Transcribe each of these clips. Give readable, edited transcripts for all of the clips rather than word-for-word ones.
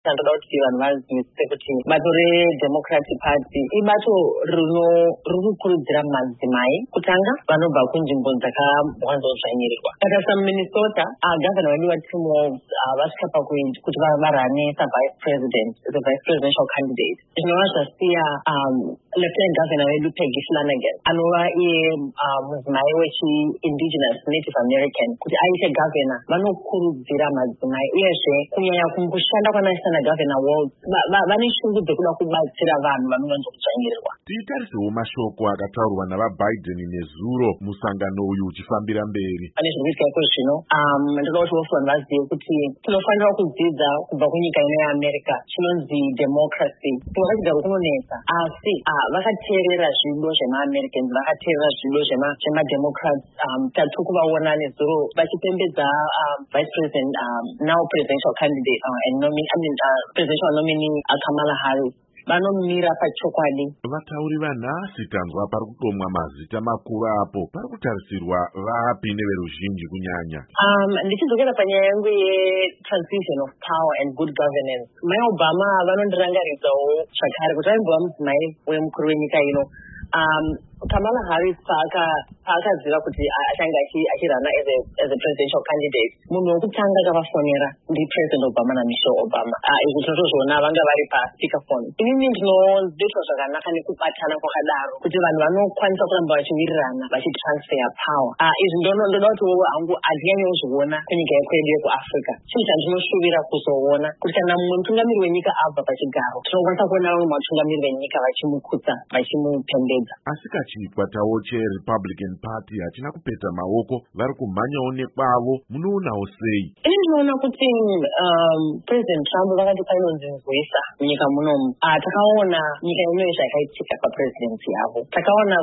Tandoda kuti vanhu vazivisise kuti bato reDemocratic Party ibato ririkukurudzira madzimai kutanga vanobva kunzvimbo dzakawanzodzvanyirirwa. Takasa muMinnesota, gavana wedu waTim Walz vasvika pakuti varane savice president, the vice presidential candidate. Zvinova zvasiya lieutenant governor wedu Peggy Flanagan anova iye mudzimai wechi-indigenous Native American kuti aite governor. Vanokurudzira madzimai uyezve kunyanya kushanda kwanaisana governor Walz vane shungu dzekuda kubatsira vanhu vanonyanzokudzvanyirirwa. Titarisewo mashoko akataurwa navaBiden nezuro musangano uyu uchifambira mberi. Pane zviri kuitika zvino. Ndoda kuti vose vanhu vazive kuti tinofanira kudzidza kubva kunyika ino yeAmerica chinonzi democracy. Tinogara kunonetsa asi vakateerera zvido zvemaAmericans, vakateerera zvido zvemademocrats. Tatu kuvaona nezuro vachipembedza vice president now presidential candidate presidential nominee Kamala Harris. Vanomira pachokwadi. Vatauri vanhasi tanzwa pari kudomwa mazita makuru apo pari kutarisirwa vapi neveruzhinji kunyanya. Ndichidzokera panyaya yangu ye-transition of power and good governance. Mai Obama vanondirangaridzawo zvakare kuti aimbova mudzimai wemukuru wenyika ino. Kamala Harris paakaziva kuti achange achirana as a presidential candidate, munhu wokutanga akavafonera ndi President Obama naMichelle Obama. Izvi tinotozviona vanga vari paspeakerphone. Inini ndinoitwa zvakanaka nekubatana kwakadaro kuti vanhu vanokwanisa kuramba vachiwirirana vachitransfer power. Izvi ndoda kuti wowo hangu handinganyozviona kunyika yekwedu yekuAfrica. Chinhu chandinoshuvira kuzoona kuti kana mumwe mutungamiri wenyika abva pachigaro, tinokwanisa kuona vamwe vatungamiri venyika vachimukutsa, vachimupembedza. Asi chikwatawo cheRepublican Party hachina kupeta maoko, vari kumhanyawo nekwavo. Munoonawo sei? Ini ndinoona kuti President Trump vakati painonzi nzwisa munyika munomu. Takaona nyika inoyi zvakaitika papresidency yavo. Takaona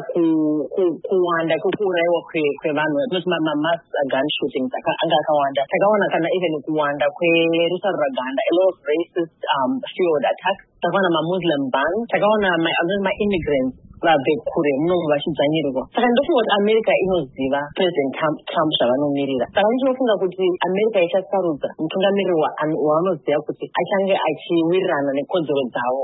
kuwanda kwekuurayiwa kwevanhu, tinoti mass gun shootings anga akawanda. Takaona kana even kuwanda kwerusarura ganda, a lot of racist field attacks. Takaona maMuslim ban, takaona ma-immigrants vabve kure munomu vachidzvanyirirwa. Saka ndofunga kuti America inoziva President Trump zvavanomirira. Saka ndinofunga kuti America ichasarudza mutungamiri wavanoziva kuti achange achiwirirana nekodzero dzavo.